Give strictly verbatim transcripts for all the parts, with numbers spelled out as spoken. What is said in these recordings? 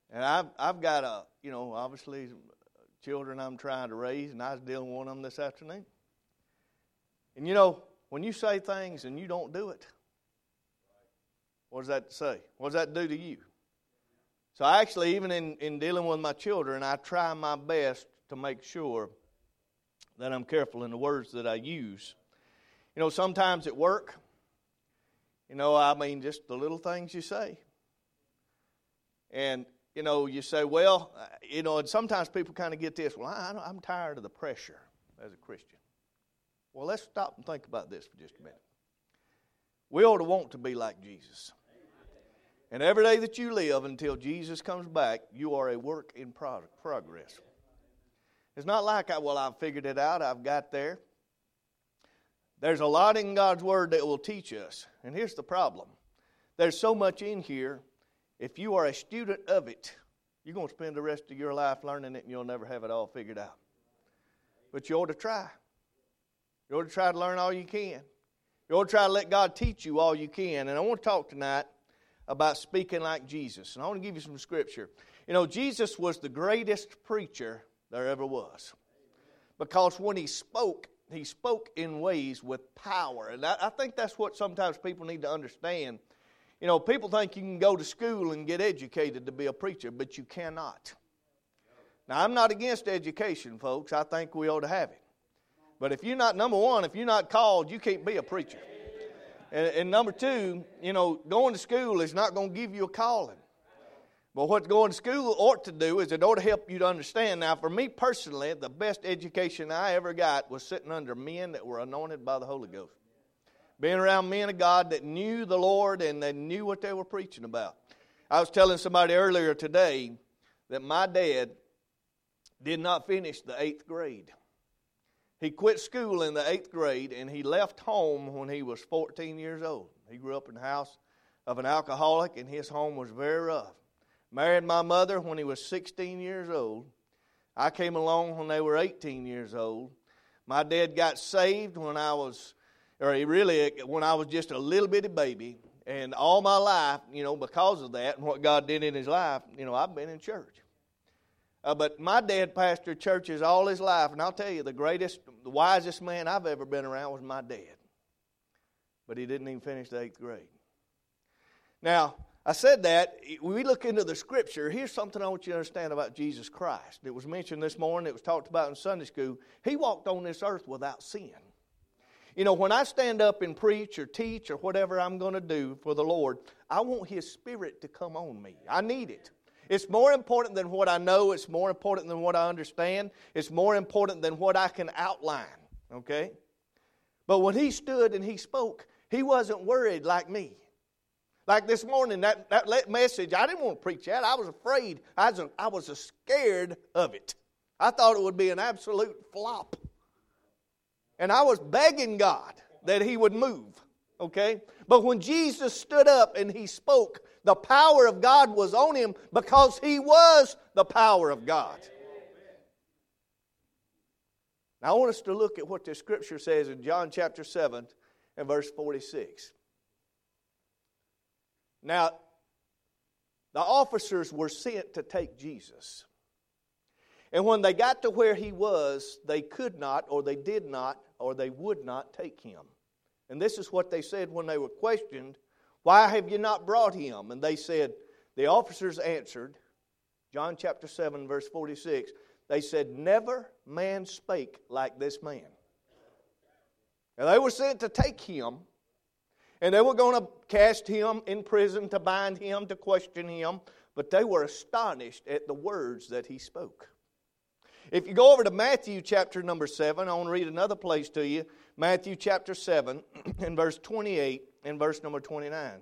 And I've, I've got, a, you know, obviously children I'm trying to raise, and I was dealing with one of them this afternoon. And, you know, when you say things and you don't do it, what does that say? What does that do to you? So actually, even in, in dealing with my children, I try my best to make sure that I'm careful in the words that I use. You know, sometimes at work, you know, I mean, just the little things you say. And, you know, you say, well, you know, and sometimes people kind of get this, well, I, I'm tired of the pressure as a Christian. Well, let's stop and think about this for just a minute. We ought to want to be like Jesus. And every day that you live until Jesus comes back, you are a work in progress. It's not like, I, well, I've figured it out, I've got there. There's a lot in God's Word that will teach us. And here's the problem. There's so much in here, if you are a student of it, you're going to spend the rest of your life learning it and you'll never have it all figured out. But you ought to try. You ought to try to learn all you can. You ought to try to let God teach you all you can. And I want to talk tonight about speaking like Jesus. And I want to give you some scripture. You know, Jesus was the greatest preacher there ever was. Because when He spoke, He spoke in ways with power. And I, I think that's what sometimes people need to understand. You know, people think you can go to school and get educated to be a preacher, but you cannot. Now, I'm not against education, folks. I think we ought to have it. But if you're not, number one, if you're not called, you can't be a preacher. And, and number two, you know, going to school is not going to give you a calling. But what going to school ought to do is it ought to help you to understand. Now, for me personally, the best education I ever got was sitting under men that were anointed by the Holy Ghost. Being around men of God that knew the Lord and they knew what they were preaching about. I was telling somebody earlier today that my dad did not finish the eighth grade. He quit school in the eighth grade, and he left home when he was fourteen years old. He grew up in the house of an alcoholic, and his home was very rough. Married my mother when he was sixteen years old. I came along when they were eighteen years old. My dad got saved when I was, or he really, when I was just a little bitty baby. And all my life, you know, because of that and what God did in his life, you know, I've been in church. Uh, but my dad pastored churches all his life, and I'll tell you, the greatest, the wisest man I've ever been around was my dad. But he didn't even finish the eighth grade. Now, I said that, when we look into the Scripture, here's something I want you to understand about Jesus Christ. It was mentioned this morning, it was talked about in Sunday school. He walked on this earth without sin. You know, when I stand up and preach or teach or whatever I'm going to do for the Lord, I want His Spirit to come on me. I need it. It's more important than what I know. It's more important than what I understand. It's more important than what I can outline, okay? But when He stood and He spoke, He wasn't worried like me. Like this morning, that, that message, I didn't want to preach that. I was afraid. I was, I was scared of it. I thought it would be an absolute flop. And I was begging God that He would move, okay? But when Jesus stood up and He spoke, the power of God was on Him because He was the power of God. Now I want us to look at what the Scripture says in John chapter seven and verse forty-six. Now, the officers were sent to take Jesus. And when they got to where He was, they could not, or they did not, or they would not take Him. And this is what they said when they were questioned. Why have you not brought Him? And they said, the officers answered, John chapter seven, verse forty-six, they said, never man spake like this man. And they were sent to take Him, and they were going to cast Him in prison, to bind Him, to question Him, but they were astonished at the words that He spoke. If you go over to Matthew chapter number seven, I want to read another place to you. Matthew chapter seven and verse twenty-eight and verse number twenty-nine.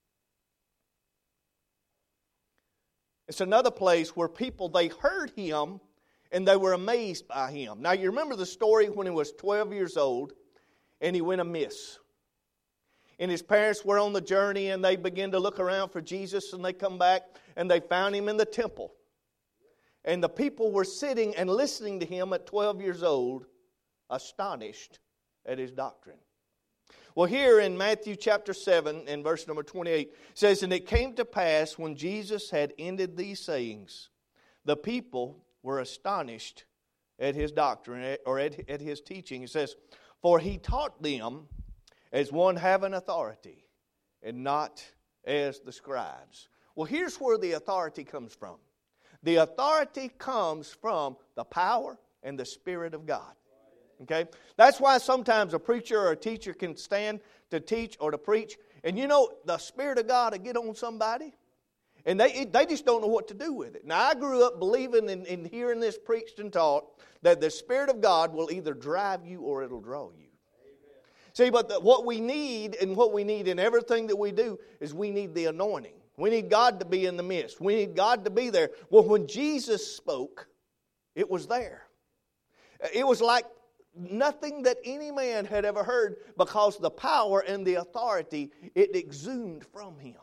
It's another place where people, they heard Him and they were amazed by Him. Now you remember the story when He was twelve years old and He went amiss. And His parents were on the journey and they began to look around for Jesus, and they come back and they found Him in the temple. And the people were sitting and listening to Him at twelve years old, astonished at His doctrine. Well, here in Matthew chapter seven, in verse number twenty-eight, it says, "And it came to pass, when Jesus had ended these sayings, the people were astonished at his doctrine," or at, at his teaching. It says, "For he taught them as one having authority, and not as the scribes." Well, here's where the authority comes from. The authority comes from the power and the Spirit of God. Okay? That's why sometimes a preacher or a teacher can stand to teach or to preach, and you know, the Spirit of God will get on somebody, and they they just don't know what to do with it. Now, I grew up believing in, in hearing this preached and taught that the Spirit of God will either drive you or it'll draw you. Amen. See, but the, what we need and what we need in everything that we do is we need the anointing. We need God to be in the midst. We need God to be there. Well, when Jesus spoke, it was there. It was like nothing that any man had ever heard, because the power and the authority, it exhumed from him.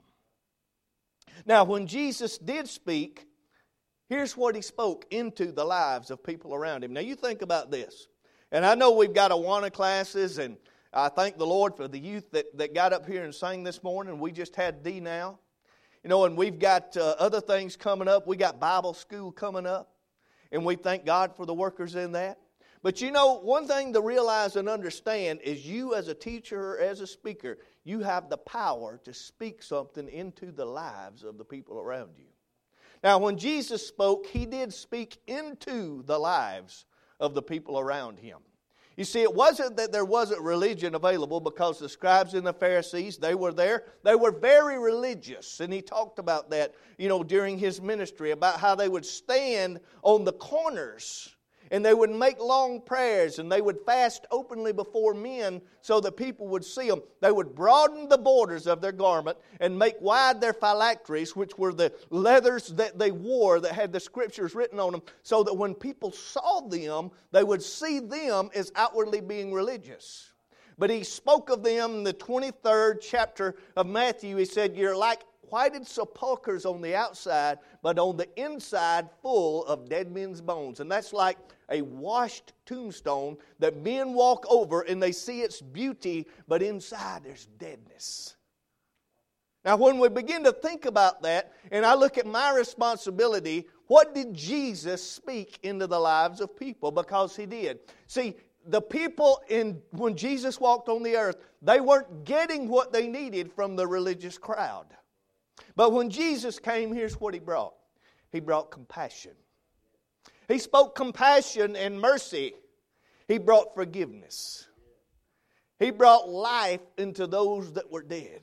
Now, when Jesus did speak, here's what he spoke into the lives of people around him. Now, you think about this. And I know we've got Awana classes, and I thank the Lord for the youth that, that got up here and sang this morning. We just had D now. You know, and we've got uh, other things coming up. We got Bible school coming up, and we thank God for the workers in that. But you know, one thing to realize and understand is you as a teacher or as a speaker, you have the power to speak something into the lives of the people around you. Now, when Jesus spoke, He did speak into the lives of the people around Him. You see, it wasn't that there wasn't religion available, because the scribes and the Pharisees, they were there. They were very religious, and He talked about that, you know, during His ministry, about how they would stand on the corners, and they would make long prayers, and they would fast openly before men so that people would see them. They would broaden the borders of their garment and make wide their phylacteries, which were the leathers that they wore that had the Scriptures written on them, so that when people saw them, they would see them as outwardly being religious. But He spoke of them in the twenty-third chapter of Matthew. He said, "You're like whited sepulchres on the outside, but on the inside full of dead men's bones." And that's like a washed tombstone that men walk over and they see its beauty, but inside there's deadness. Now, when we begin to think about that, and I look at my responsibility, what did Jesus speak into the lives of people? Because He did. See, the people, in when Jesus walked on the earth, they weren't getting what they needed from the religious crowd. But when Jesus came, here's what He brought. He brought compassion. He spoke compassion and mercy. He brought forgiveness. He brought life into those that were dead.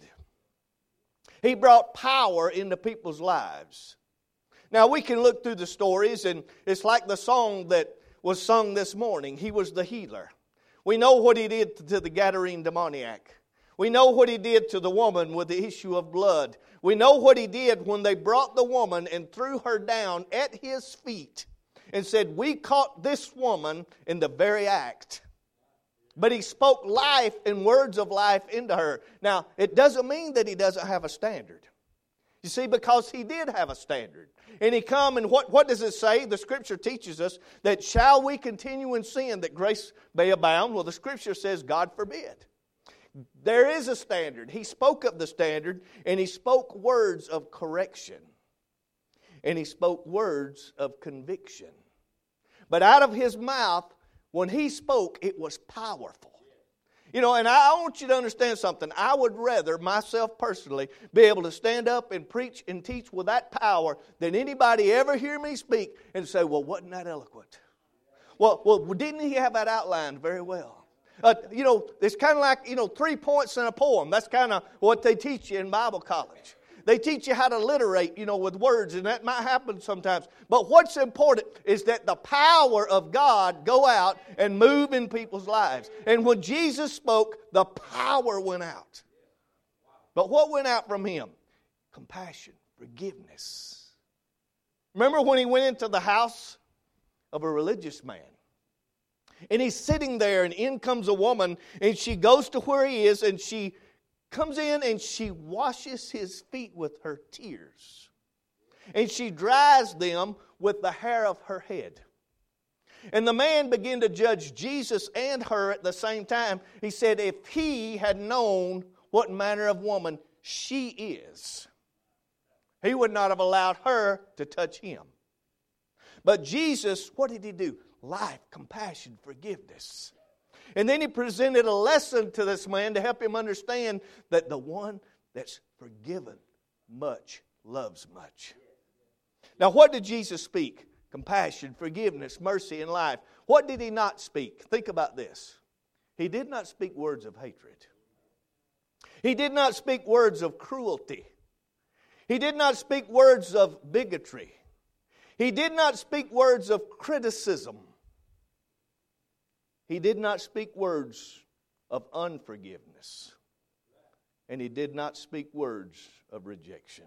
He brought power into people's lives. Now, we can look through the stories, and it's like the song that was sung this morning. He was the healer. We know what He did to the Gadarene demoniac. We know what He did to the woman with the issue of blood. We know what He did when they brought the woman and threw her down at His feet and said, "We caught this woman in the very act." But He spoke life and words of life into her. Now, it doesn't mean that He doesn't have a standard. You see, because He did have a standard. And He come, and what, what does it say? The Scripture teaches us that shall we continue in sin that grace may abound? Well, the Scripture says, God forbid. There is a standard. He spoke of the standard, and He spoke words of correction. And He spoke words of conviction. But out of His mouth, when He spoke, it was powerful. You know, and I want you to understand something. I would rather, myself personally, be able to stand up and preach and teach with that power than anybody ever hear me speak and say, "Well, wasn't that eloquent? Well, well, didn't he have that outlined very well?" Uh, you know, it's kind of like, you know, three points in a poem. That's kind of what they teach you in Bible college. They teach you how to literate, you know, with words, and that might happen sometimes. But what's important is that the power of God go out and move in people's lives. And when Jesus spoke, the power went out. But what went out from Him? Compassion, forgiveness. Remember when He went into the house of a religious man? And He's sitting there, and in comes a woman, and she goes to where He is, and she comes in and she washes His feet with her tears. And she dries them with the hair of her head. And the man began to judge Jesus and her at the same time. He said, if he had known what manner of woman she is, he would not have allowed her to touch him. But Jesus, what did he do? Life, compassion, forgiveness. And then he presented a lesson to this man to help him understand that the one that's forgiven much loves much. Now, what did Jesus speak? Compassion, forgiveness, mercy, and life. What did he not speak? Think about this. He did not speak words of hatred. He did not speak words of cruelty. He did not speak words of bigotry. He did not speak words of criticism. He did not speak words of unforgiveness. And he did not speak words of rejection.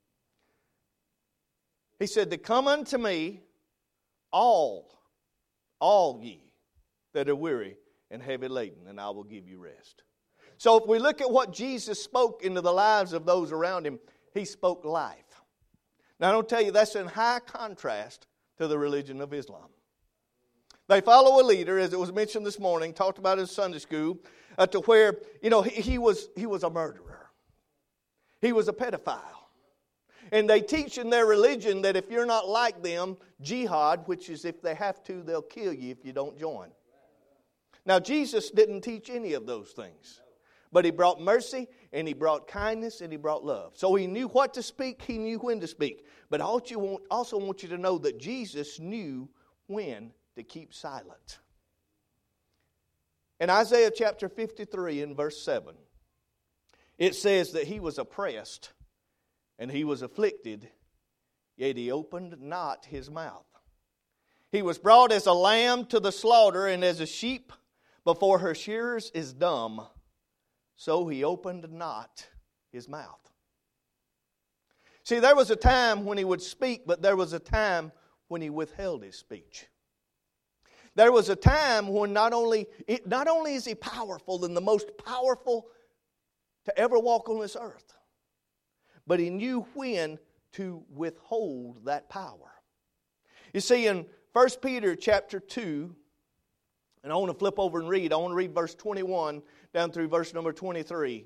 He said, to come unto me, all, all ye that are weary and heavy laden, and I will give you rest. So if we look at what Jesus spoke into the lives of those around him, he spoke life. Now I don't tell you, that's in high contrast to the religion of Islam. They follow a leader, as it was mentioned this morning, talked about in Sunday school, uh, to where, you know, he, he was he was a murderer. He was a pedophile. And they teach in their religion that if you're not like them, jihad, which is if they have to, they'll kill you if you don't join. Now, Jesus didn't teach any of those things. But he brought mercy, and he brought kindness, and he brought love. So he knew what to speak, he knew when to speak. But I also want you to know that Jesus knew when to keep silent. In Isaiah chapter fifty-three in verse seven, it says that he was oppressed and he was afflicted, yet he opened not his mouth. He was brought as a lamb to the slaughter, and as a sheep before her shearers is dumb, so he opened not his mouth. See, there was a time when he would speak, but there was a time when he withheld his speech. There was a time when not only, it, not only is he powerful and the most powerful to ever walk on this earth, but he knew when to withhold that power. You see, in First Peter chapter two, and I want to flip over and read. I want to read verse twenty-one down through verse number twenty-three.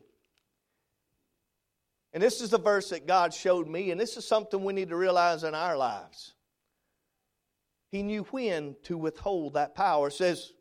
And this is the verse that God showed me, and this is something we need to realize in our lives. He knew when to withhold that power. It says,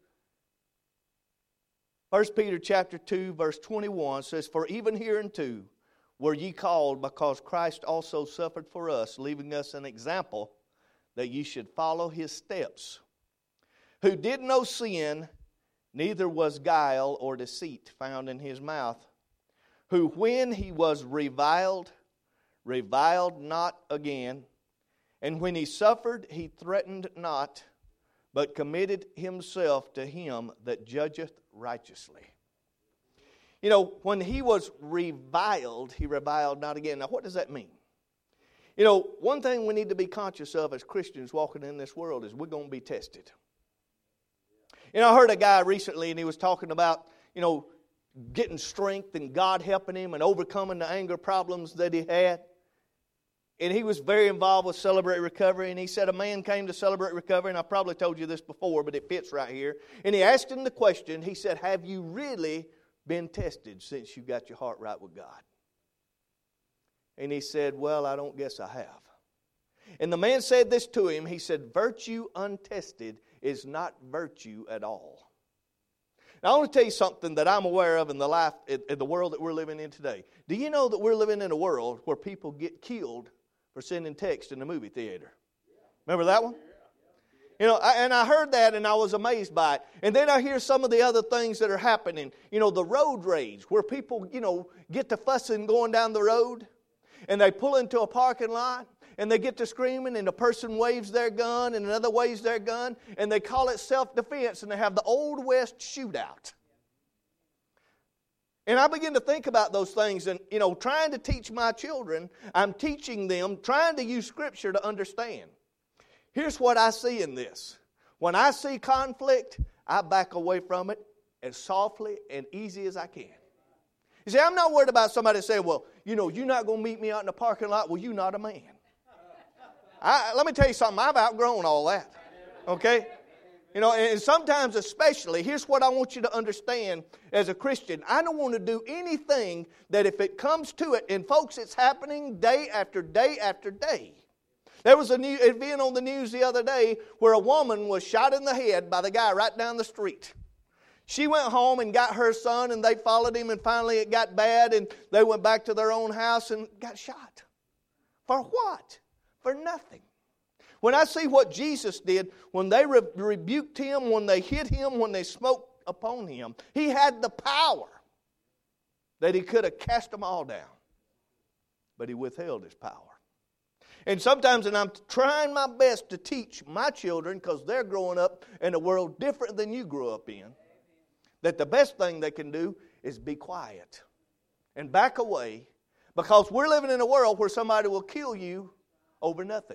First Peter chapter two, verse twenty-one says, for even hereunto were ye called, because Christ also suffered for us, leaving us an example that ye should follow his steps, who did no sin, neither was guile or deceit found in his mouth, who when he was reviled, reviled not again, and when he suffered, he threatened not, but committed himself to him that judgeth righteously. You know, when he was reviled, he reviled not again. Now, what does that mean? You know, one thing we need to be conscious of as Christians walking in this world is we're going to be tested. You know, I heard a guy recently, and he was talking about, you know, getting strength and God helping him and overcoming the anger problems that he had. And he was very involved with Celebrate Recovery. And he said a man came to Celebrate Recovery, and I probably told you this before, but it fits right here. And he asked him the question, he said, have you really been tested since you got your heart right with God? And he said, well, I don't guess I have. And the man said this to him. He said, virtue untested is not virtue at all. Now, I want to tell you something that I'm aware of in the life, in the world that we're living in today. Do you know that we're living in a world where people get killed for sending text in the movie theater? Remember that one? You know, I, and I heard that and I was amazed by it. And then I hear some of the other things that are happening. You know, the road rage, where people, you know, get to fussing going down the road, and they pull into a parking lot, and they get to screaming, and the person waves their gun, and another waves their gun, and they call it self-defense, and they have the Old West shootout. And I begin to think about those things, and, you know, trying to teach my children, I'm teaching them, trying to use Scripture to understand. Here's what I see in this. When I see conflict, I back away from it as softly and easy as I can. You see, I'm not worried about somebody saying, well, you know, you're not going to meet me out in the parking lot. Well, you're not a man. I, let me tell you something. I've outgrown all that. Okay? You know, and sometimes especially, here's what I want you to understand as a Christian. I don't want to do anything that if it comes to it, and folks, it's happening day after day after day. There was a new event on the news the other day where a woman was shot in the head by the guy right down the street. She went home and got her son, and they followed him, and finally it got bad, and they went back to their own house and got shot. For what? For nothing. When I see what Jesus did, when they re- rebuked him, when they hit him, when they smote upon him, he had the power that he could have cast them all down. But he withheld his power. And sometimes, and I'm trying my best to teach my children, because they're growing up in a world different than you grew up in, that the best thing they can do is be quiet and back away, because we're living in a world where somebody will kill you over nothing.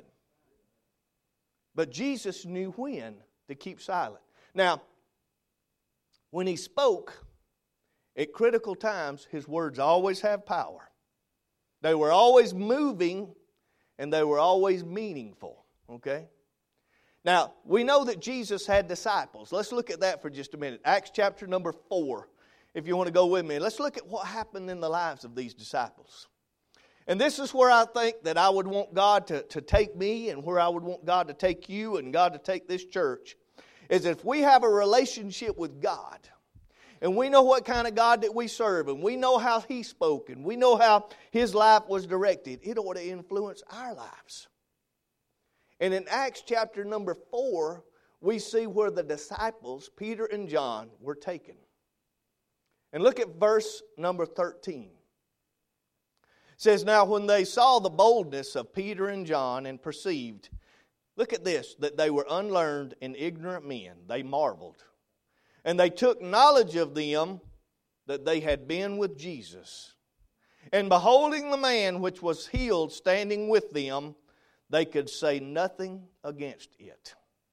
But Jesus knew when to keep silent. Now, when he spoke, at critical times, his words always have power. They were always moving, and they were always meaningful. Okay? Now, we know that Jesus had disciples. Let's look at that for just a minute. Acts chapter number four, if you want to go with me. Let's look at what happened in the lives of these disciples. And this is where I think that I would want God to, to take me, and where I would want God to take you and God to take this church, is if we have a relationship with God, and we know what kind of God that we serve, and we know how He spoke, and we know how His life was directed, it ought to influence our lives. And in Acts chapter number four, we see where the disciples, Peter and John, were taken. And look at verse number thirteen. It says, now when they saw the boldness of Peter and John and perceived, look at this, that they were unlearned and ignorant men, they marveled. And they took knowledge of them that they had been with Jesus. And beholding the man which was healed standing with them, they could say nothing against it.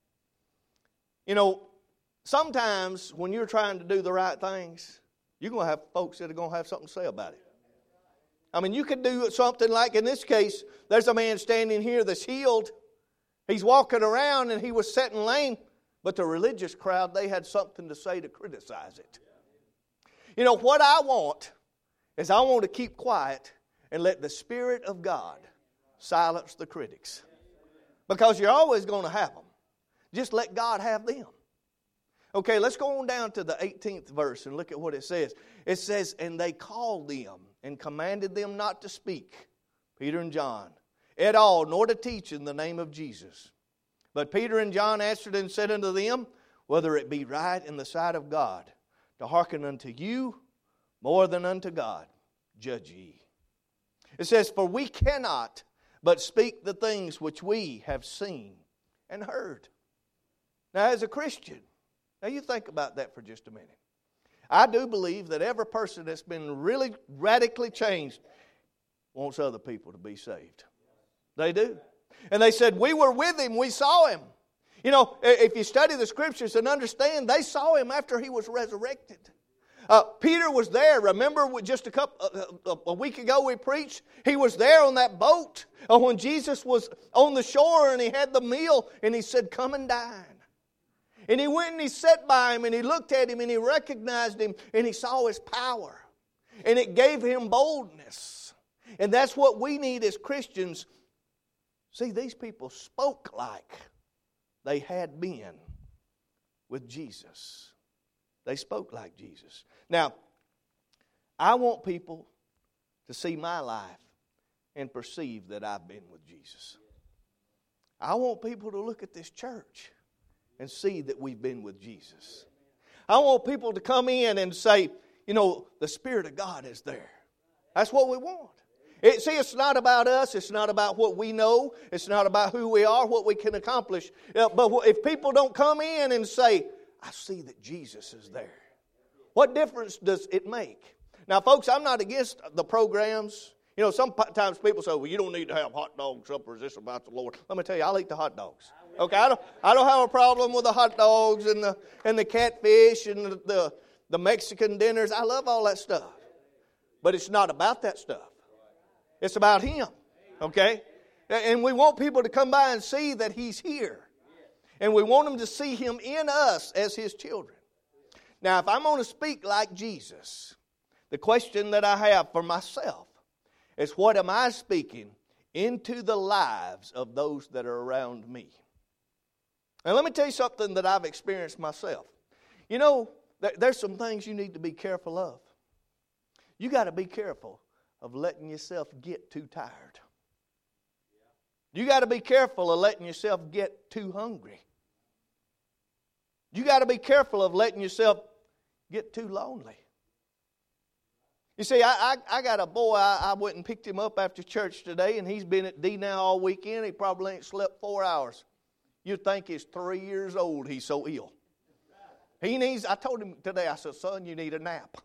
You know, sometimes when you're trying to do the right things, you're going to have folks that are going to have something to say about it. I mean, you could do something like, in this case, there's a man standing here that's healed. He's walking around and he was sitting lame. But the religious crowd, they had something to say to criticize it. You know, what I want is I want to keep quiet and let the Spirit of God silence the critics. Because you're always going to have them. Just let God have them. Okay, let's go on down to the eighteenth verse and look at what it says. It says, and they called them and commanded them not to speak, Peter and John, at all, nor to teach in the name of Jesus. But Peter and John answered and said unto them, whether it be right in the sight of God to hearken unto you more than unto God, judge ye. It says, for we cannot but speak the things which we have seen and heard. Now, as a Christian, now you think about that for just a minute. I do believe that every person that's been really radically changed wants other people to be saved. They do. And they said, we were with him, we saw him. You know, if you study the Scriptures and understand, they saw him after he was resurrected. Uh, Peter was there. Remember, just a couple uh, a week ago we preached. He was there on that boat uh, when Jesus was on the shore and he had the meal and he said, come and dine. And he went and he sat by him and he looked at him and he recognized him and he saw his power. And it gave him boldness. And that's what we need as Christians. See, these people spoke like they had been with Jesus. They spoke like Jesus. Now, I want people to see my life and perceive that I've been with Jesus. I want people to look at this church and see that we've been with Jesus. I want people to come in and say, you know, the Spirit of God is there. That's what we want. It, see, it's not about us. It's not about what we know. It's not about who we are, what we can accomplish. Uh, but if people don't come in and say, I see that Jesus is there, what difference does it make? Now, folks, I'm not against the programs. You know, sometimes people say, well, you don't need to have hot dog suppers. This about the Lord. Let me tell you, I'll eat the hot dogs. Okay, I don't, I don't have a problem with the hot dogs and the and the catfish and the, the, the Mexican dinners. I love all that stuff. But it's not about that stuff. It's about Him. Okay? And we want people to come by and see that He's here. And we want them to see Him in us as His children. Now, if I'm going to speak like Jesus, the question that I have for myself is, what am I speaking into the lives of those that are around me? And let me tell you something that I've experienced myself. You know, there's some things you need to be careful of. You got to be careful of letting yourself get too tired. You got to be careful of letting yourself get too hungry. You got to be careful of letting yourself get too lonely. You see, I, I, I got a boy, I, I went and picked him up after church today, and he's been at D now all weekend. He probably ain't slept four hours. You'd think he's three years old, he's so ill. He needs, I told him today, I said, son, you need a nap.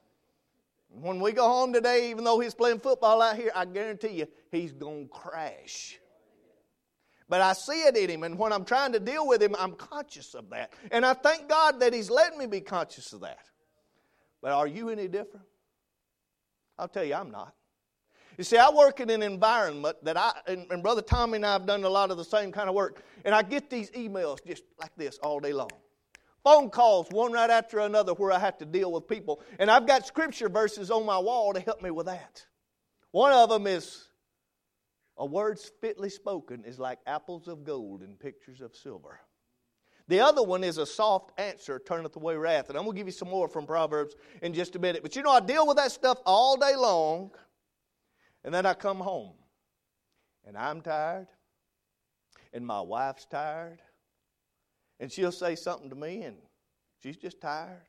When we go home today, even though he's playing football out here, I guarantee you, he's going to crash. But I see it in him, and when I'm trying to deal with him, I'm conscious of that. And I thank God that He's letting me be conscious of that. But are you any different? I'll tell you, I'm not. You see, I work in an environment that I, and, and Brother Tommy and I have done a lot of the same kind of work, and I get these emails just like this all day long. Phone calls, one right after another, where I have to deal with people. And I've got scripture verses on my wall to help me with that. One of them is, a word fitly spoken is like apples of gold and pictures of silver. The other one is, a soft answer turneth away wrath. And I'm going to give you some more from Proverbs in just a minute. But you know, I deal with that stuff all day long. And then I come home. And I'm tired. And my wife's tired. And she'll say something to me, and she's just tired.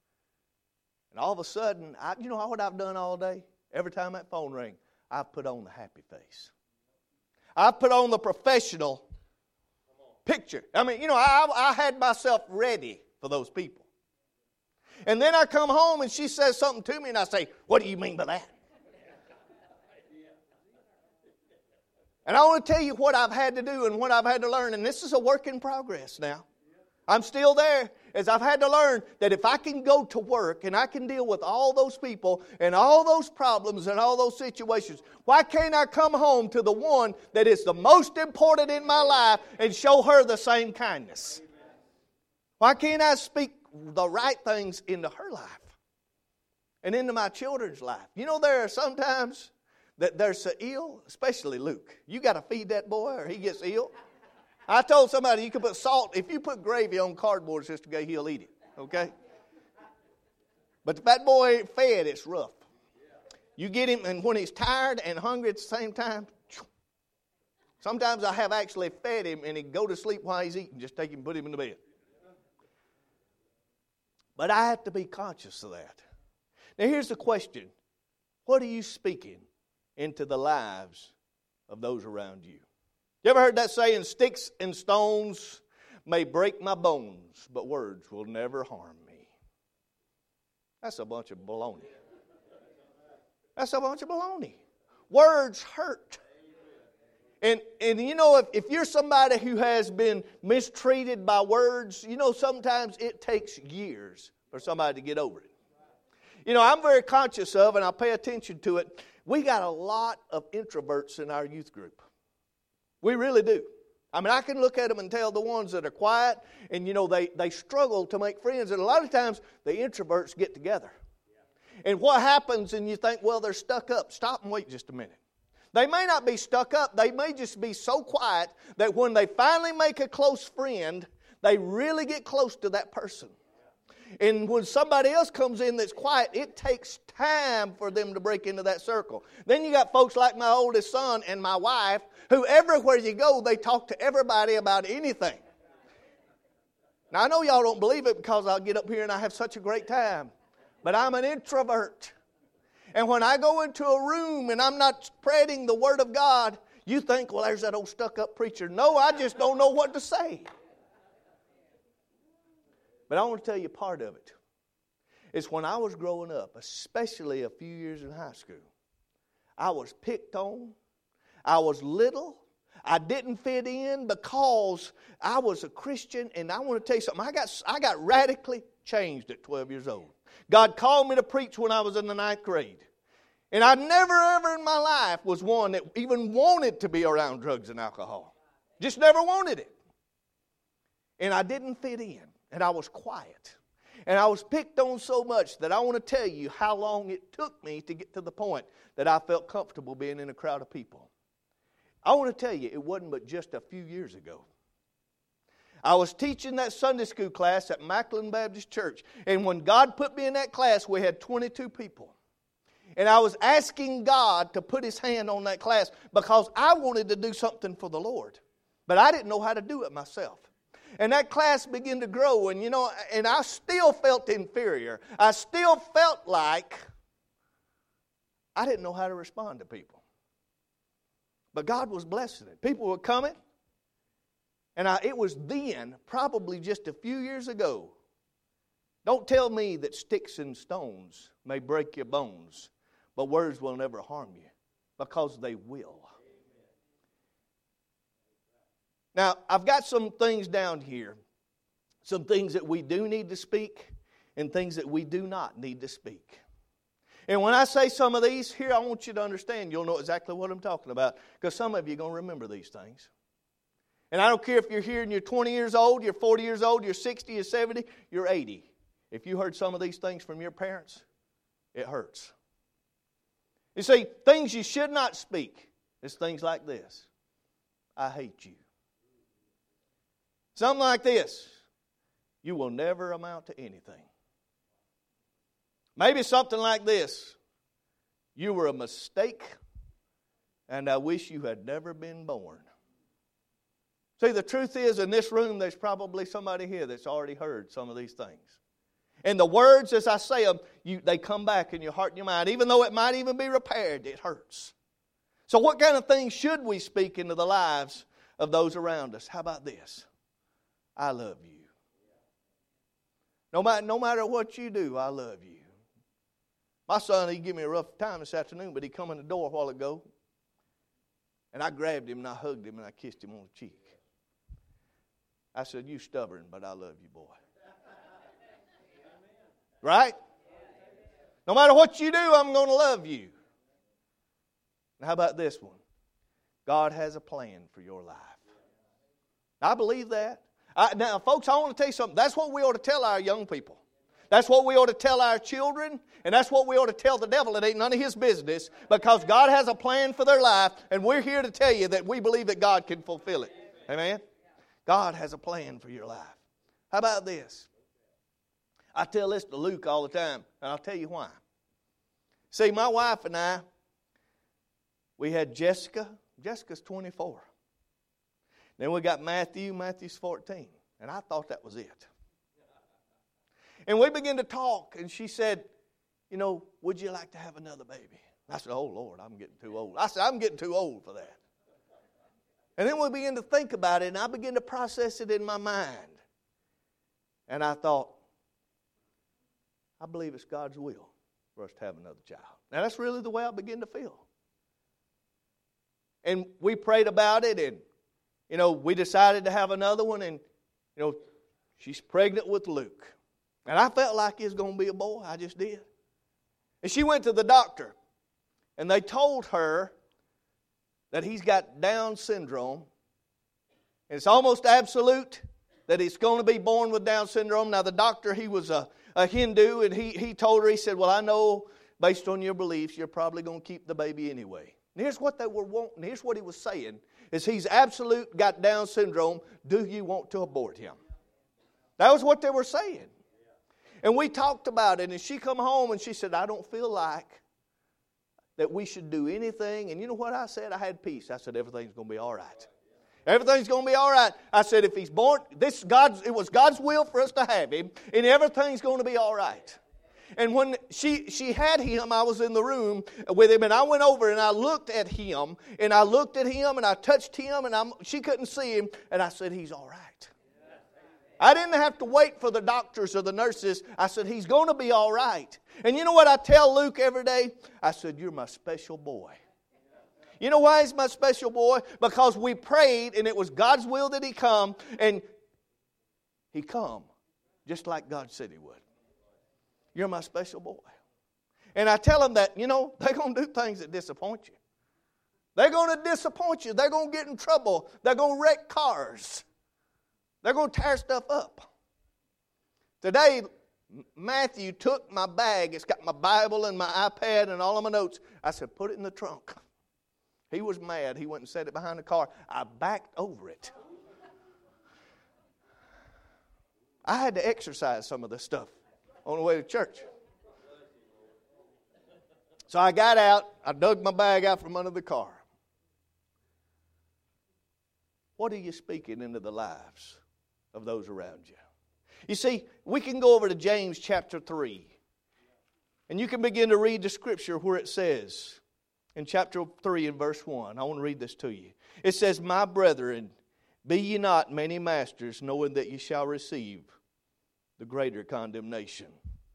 And all of a sudden, I, you know what I've done all day? Every time that phone rings, I've put on the happy face. I've put on the professional picture. I mean, you know, I, I had myself ready for those people. And then I come home, and she says something to me, and I say, what do you mean by that? And I want to tell you what I've had to do and what I've had to learn, and this is a work in progress now. I'm still there, as I've had to learn that if I can go to work and I can deal with all those people and all those problems and all those situations, why can't I come home to the one that is the most important in my life and show her the same kindness? Why can't I speak the right things into her life and into my children's life? You know, there are sometimes that they're so ill, especially Luke. You got to feed that boy or he gets ill. I told somebody you can put salt. If you put gravy on cardboard, Sister Gay, he'll eat it. Okay? But if that boy ain't fed, it's rough. You get him, and when he's tired and hungry at the same time, sometimes I have actually fed him, and he'd go to sleep while he's eating. Just take him and put him in the bed. But I have to be conscious of that. Now here's the question. What are you speaking into the lives of those around you? You ever heard that saying, sticks and stones may break my bones, but words will never harm me? That's a bunch of baloney. That's a bunch of baloney. Words hurt. And, and you know, if, if you're somebody who has been mistreated by words, you know, sometimes it takes years for somebody to get over it. You know, I'm very conscious of, and I pay attention to it, we got a lot of introverts in our youth group. We really do. I mean, I can look at them and tell the ones that are quiet and, you know, they, they struggle to make friends. And a lot of times, the introverts get together. And what happens, and you think, well, they're stuck up. Stop and wait just a minute. They may not be stuck up. They may just be so quiet that when they finally make a close friend, they really get close to that person. And when somebody else comes in that's quiet, it takes time for them to break into that circle. Then you got folks like my oldest son and my wife, who everywhere you go, they talk to everybody about anything. Now, I know y'all don't believe it because I'll get up here and I have such a great time. But I'm an introvert. And when I go into a room and I'm not spreading the Word of God, you think, well, there's that old stuck-up preacher. No, I just don't know what to say. But I want to tell you part of it. It's when I was growing up, especially a few years in high school, I was picked on. I was little. I didn't fit in because I was a Christian. And I want to tell you something. I got, I got radically changed at twelve years old. God called me to preach when I was in the ninth grade. And I never ever in my life was one that even wanted to be around drugs and alcohol. Just never wanted it. And I didn't fit in. And I was quiet. And I was picked on so much that I want to tell you how long it took me to get to the point that I felt comfortable being in a crowd of people. I want to tell you, it wasn't but just a few years ago. I was teaching that Sunday school class at Macklin Baptist Church. And when God put me in that class, we had twenty-two people. And I was asking God to put His hand on that class because I wanted to do something for the Lord. But I didn't know how to do it myself. And that class began to grow, and you know, and I still felt inferior. I still felt like I didn't know how to respond to people. But God was blessing it. People were coming, and I, it was then, probably just a few years ago. Don't tell me that sticks and stones may break your bones, but words will never harm you, because they will. Now, I've got some things down here, some things that we do need to speak and things that we do not need to speak. And when I say some of these, here I want you to understand, you'll know exactly what I'm talking about, because some of you are going to remember these things. And I don't care if you're here and you're twenty years old, you're forty years old, you're sixty, you're seventy, you're eighty. If you heard some of these things from your parents, it hurts. You see, things you should not speak is things like this. I hate you. Something like this. You will never amount to anything. Maybe something like this. You were a mistake, and I wish you had never been born. See, the truth is, in this room, there's probably somebody here that's already heard some of these things. And the words, as I say them, you, they come back in your heart and your mind. Even though it might even be repaired, it hurts. So what kind of things should we speak into the lives of those around us? How about this? I love you. No matter, no matter what you do, I love you. My son, he gave me a rough time this afternoon, but he come in the door a while ago. And I grabbed him and I hugged him and I kissed him on the cheek. I said, you stubborn, but I love you, boy. Right? No matter what you do, I'm going to love you. And how about this one? God has a plan for your life. I believe that. I, now, folks, I want to tell you something. That's what we ought to tell our young people. That's what we ought to tell our children. And that's what we ought to tell the devil. It ain't none of his business. Because God has a plan for their life. And we're here to tell you that we believe that God can fulfill it. Amen? God has a plan for your life. How about this? I tell this to Luke all the time. And I'll tell you why. See, my wife and I, we had Jessica. Jessica's twenty-four. Then we got Matthew. Matthew's fourteen. And I thought that was it. And we began to talk. And she said, you know, would you like to have another baby? I said, oh, Lord, I'm getting too old. I said, I'm getting too old for that. And then we began to think about it. And I began to process it in my mind. And I thought, I believe it's God's will for us to have another child. Now, that's really the way I began to feel. And we prayed about it, and, you know, we decided to have another one, and, you know, she's pregnant with Luke. And I felt like it was going to be a boy. I just did. And she went to the doctor, and they told her that he's got Down syndrome. And it's almost absolute that he's going to be born with Down syndrome. Now, the doctor, he was a, a Hindu, and he, he told her, he said, well, I know based on your beliefs, you're probably going to keep the baby anyway. And here's what they were wanting. Here's what he was saying, is he's absolute, got Down syndrome. Do you want to abort him? That was what they were saying. And we talked about it, and she come home, and she said, I don't feel like that we should do anything. And you know what I said? I had peace. I said, everything's going to be all right. Everything's going to be all right. I said, if he's born, this God's, it was God's will for us to have him, and everything's going to be all right. And when she, she had him, I was in the room with him, and I went over and I looked at him, and I looked at him, and I touched him, and I'm, she couldn't see him, and I said, he's all right. I didn't have to wait for the doctors or the nurses. I said, he's going to be all right. And you know what I tell Luke every day? I said, you're my special boy. You know why he's my special boy? Because we prayed, and it was God's will that he come, and he come just like God said he would. You're my special boy. And I tell them that, you know, they're going to do things that disappoint you. They're going to disappoint you. They're going to get in trouble. They're going to wreck cars. They're going to tear stuff up. Today, Matthew took my bag. It's got my Bible and my iPad and all of my notes. I said, put it in the trunk. He was mad. He went and set it behind the car. I backed over it. I had to exercise some of this stuff on the way to church. So I got out. I dug my bag out from under the car. What are you speaking into the lives of those around you? You see, we can go over to James chapter three. And you can begin to read the scripture where it says, in chapter three and verse one. I want to read this to you. It says, My brethren, be ye not many masters, knowing that ye shall receive the greater condemnation.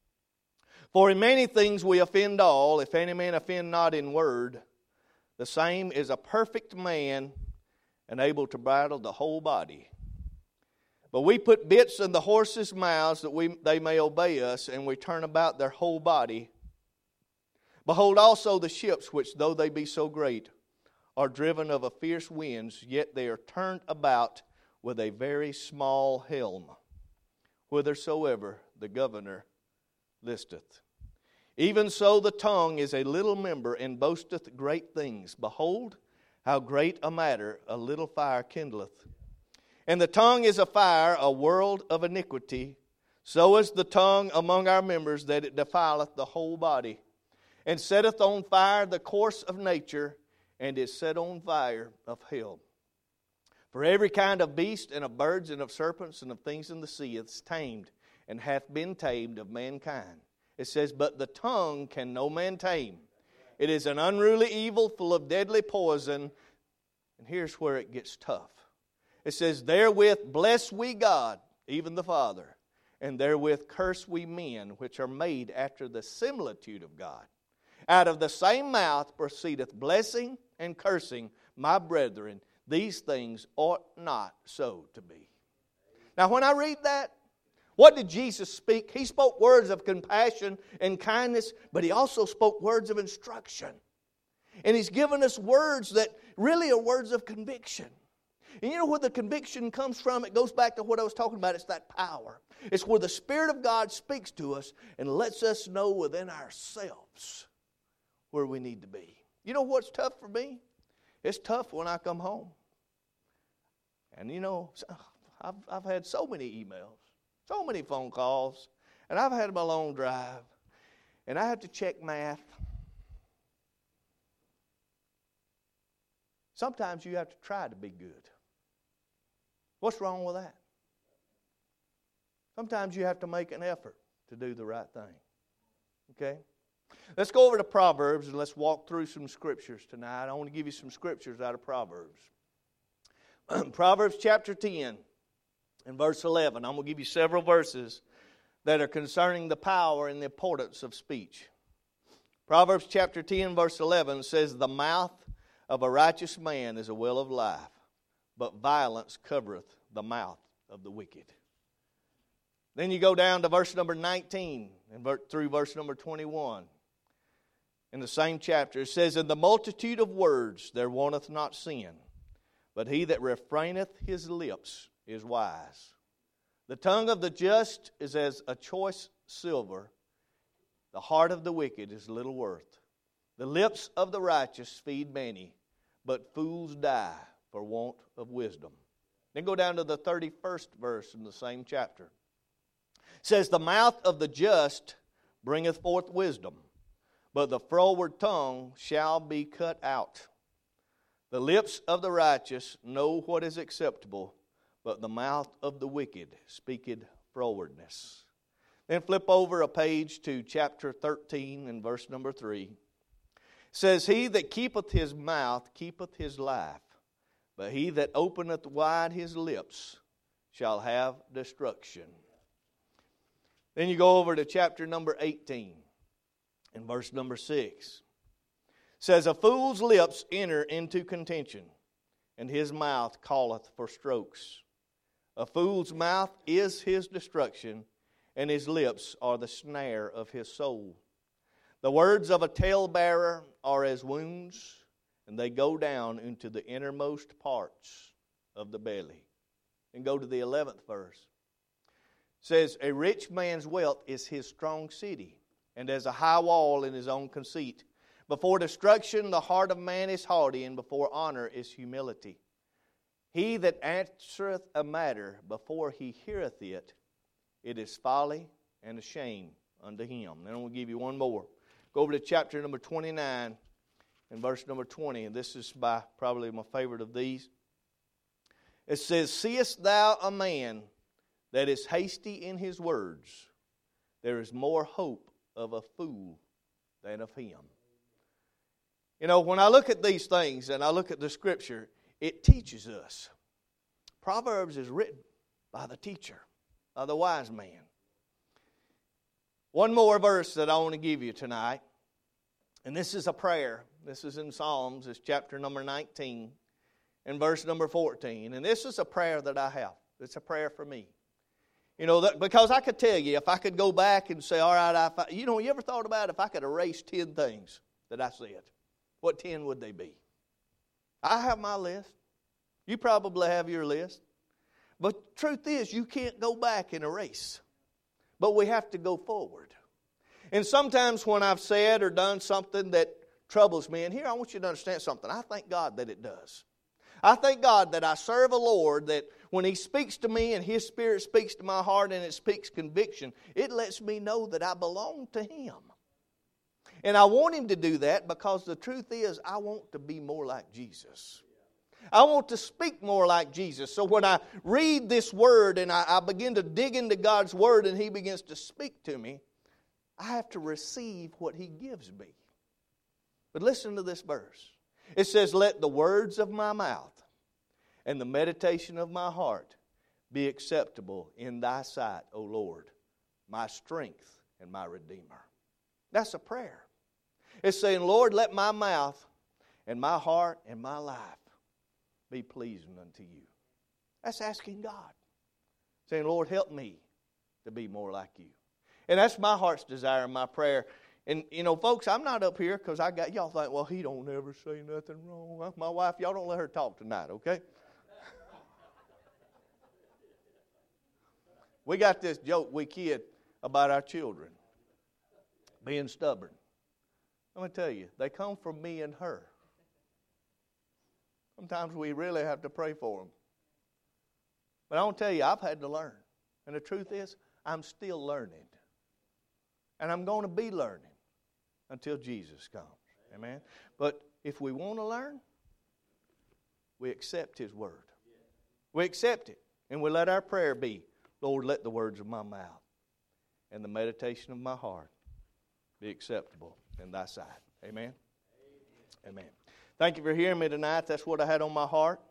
For in many things we offend all. If any man offend not in word, the same is a perfect man, and able to bridle the whole body. But we put bits in the horses' mouths that we they may obey us, and we turn about their whole body. Behold also the ships, which though they be so great, are driven of a fierce winds, yet they are turned about with a very small helm, whithersoever the governor listeth. Even so the tongue is a little member, and boasteth great things. Behold, how great a matter a little fire kindleth. And the tongue is a fire, a world of iniquity. So is the tongue among our members, that it defileth the whole body, and setteth on fire the course of nature, and is set on fire of hell. For every kind of beast, and of birds, and of serpents, and of things in the sea is tamed, and hath been tamed of mankind. It says, but the tongue can no man tame. It is an unruly evil, full of deadly poison. And here's where it gets tough. It says, therewith bless we God, even the Father, and therewith curse we men, which are made after the similitude of God. Out of the same mouth proceedeth blessing and cursing. My brethren, these things ought not so to be. Now when I read that, what did Jesus speak? He spoke words of compassion and kindness, but He also spoke words of instruction. And He's given us words that really are words of conviction. And you know where the conviction comes from? It goes back to what I was talking about. It's that power. It's where the Spirit of God speaks to us and lets us know within ourselves where we need to be. You know what's tough for me? It's tough when I come home. And you know, I've, I've had so many emails, so many phone calls, and I've had my long drive, and I have to check math. Sometimes you have to try to be good. What's wrong with that? Sometimes you have to make an effort to do the right thing. Okay? Let's go over to Proverbs and let's walk through some scriptures tonight. I want to give you some scriptures out of Proverbs. Proverbs chapter ten and verse eleven. I'm going to give you several verses that are concerning the power and the importance of speech. Proverbs chapter ten verse eleven says, the mouth of a righteous man is a well of life, but violence covereth the mouth of the wicked. Then you go down to verse number nineteen and through verse number twenty-one. In the same chapter, it says, in the multitude of words there wanteth not sin, but he that refraineth his lips is wise. The tongue of the just is as a choice silver. The heart of the wicked is little worth. The lips of the righteous feed many, but fools die for want of wisdom. Then go down to the thirty-first verse in the same chapter. It says, the mouth of the just bringeth forth wisdom, but the froward tongue shall be cut out. The lips of the righteous know what is acceptable, but the mouth of the wicked speaketh frowardness. Then flip over a page to chapter thirteen and verse number three. It says, he that keepeth his mouth keepeth his life, but he that openeth wide his lips shall have destruction. Then you go over to chapter number eighteen and verse number six. It says, a fool's lips enter into contention, and his mouth calleth for strokes. A fool's mouth is his destruction, and his lips are the snare of his soul. The words of a talebearer are as wounds, and they go down into the innermost parts of the belly. and go to the eleventh verse. It says, a rich man's wealth is his strong city, and as a high wall in his own conceit. Before destruction the heart of man is haughty, and before honor is humility. He that answereth a matter before he heareth it, it is folly and a shame unto him. Then I'm going to give you one more. Go over to chapter number twenty-nine and verse number twenty. And this is by probably my favorite of these. It says, seest thou a man that is hasty in his words? There is more hope of a fool than of him. You know, when I look at these things and I look at the Scripture, it teaches us. Proverbs is written by the teacher, by the wise man. One more verse that I want to give you tonight, and this is a prayer. This is in Psalms. It's chapter number nineteen and verse number fourteen. And this is a prayer that I have. It's a prayer for me. You know, that, because I could tell you, if I could go back and say, all right, I, you know, you ever thought about if I could erase ten things that I said? What ten would they be? I have my list. You probably have your list. But the truth is, you can't go back and erase. But we have to go forward. And sometimes when I've said or done something that troubles me, and here I want you to understand something. I thank God that it does. I thank God that I serve a Lord that when He speaks to me and His Spirit speaks to my heart and it speaks conviction, it lets me know that I belong to Him. And I want Him to do that because the truth is I want to be more like Jesus. I want to speak more like Jesus. So when I read this Word and I, I begin to dig into God's Word and He begins to speak to me, I have to receive what He gives me. But listen to this verse. It says, let the words of my mouth and the meditation of my heart be acceptable in Thy sight, O Lord, my strength and my Redeemer. That's a prayer. It's saying, Lord, let my mouth and my heart and my life be pleasing unto You. That's asking God. Saying, Lord, help me to be more like You. And that's my heart's desire and my prayer. And, you know, folks, I'm not up here because I got, y'all think, well, he don't ever say nothing wrong. My wife, y'all don't let her talk tonight, okay? We got this joke we kid about our children being stubborn. Let me tell you, they come from me and her. Sometimes we really have to pray for them. But I want to tell you, I've had to learn. And the truth is, I'm still learning. And I'm going to be learning until Jesus comes. Amen? But if we want to learn, we accept His Word. We accept it. And we let our prayer be, Lord, let the words of my mouth and the meditation of my heart be acceptable in Thy sight. Amen? Amen. Thank you for hearing me tonight. That's what I had on my heart.